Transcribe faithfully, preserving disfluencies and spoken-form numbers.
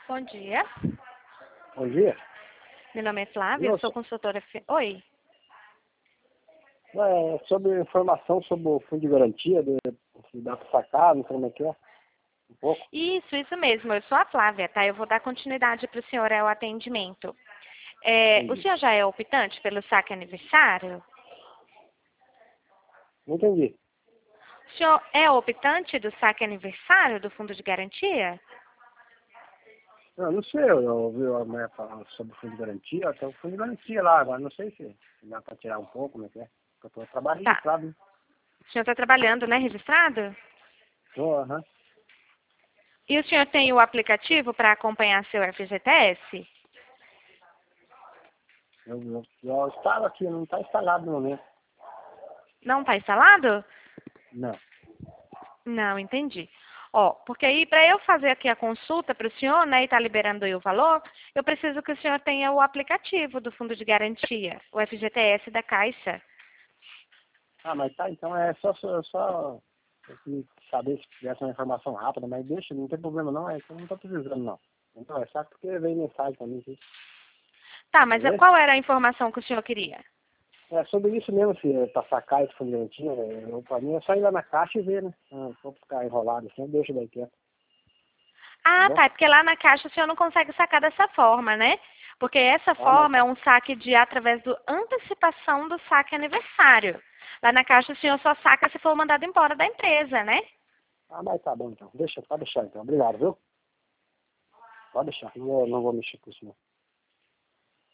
Bom dia. Bom dia. Meu nome é Flávia, eu Nossa. sou consultora... fi- Oi. É, sobre informação sobre o fundo de garantia, de, se dá para sacar, não sei como é que é. Um pouco. Isso, isso mesmo. Eu sou a Flávia, tá? Eu vou dar continuidade para o senhor ao atendimento. É, o Entendi. senhor já é optante pelo saque aniversário? Não entendi. O senhor é optante do saque aniversário do fundo de garantia? Eu não sei, eu ouvi a mulher falando sobre o fundo de garantia, até o fundo de garantia lá, agora não sei se dá para tirar um pouco, como é que é. Porque eu tô trabalhando Tá. registrado, né? O senhor está trabalhando, né? Registrado? Tô, aham. E o senhor tem o aplicativo para acompanhar seu F G T S? Eu, eu, eu estava aqui, não está instalado no momento. Não está instalado? Não. Não, entendi. Ó, porque aí para eu fazer aqui a consulta para o senhor, né, e tá liberando aí o valor, eu preciso que o senhor tenha o aplicativo do Fundo de Garantia, o F G T S da Caixa. Ah, mas tá, então é só, só, só eu queria saber se tivesse uma informação rápida, mas deixa, não tem problema não, é que eu não tô precisando não. Então é só porque veio mensagem pra mim aqui. Tá, mas Beleza? qual era a informação que o senhor queria? É sobre isso mesmo, se é pra sacar esse fundo de garantia, é, eu, pra mim é só ir lá na caixa e ver, né? Não vou ficar enrolado assim, deixa daí quieto, tá Ah, bom? tá, é porque lá na Caixa o senhor não consegue sacar dessa forma, né? Porque essa Ah, mas forma é tá. um saque de através do antecipação do saque aniversário. Lá na Caixa o senhor só saca se for mandado embora da empresa, né? Ah, mas tá bom então. Deixa, pode deixar então. Obrigado, viu? Pode deixar. Não vou, não vou mexer com isso não.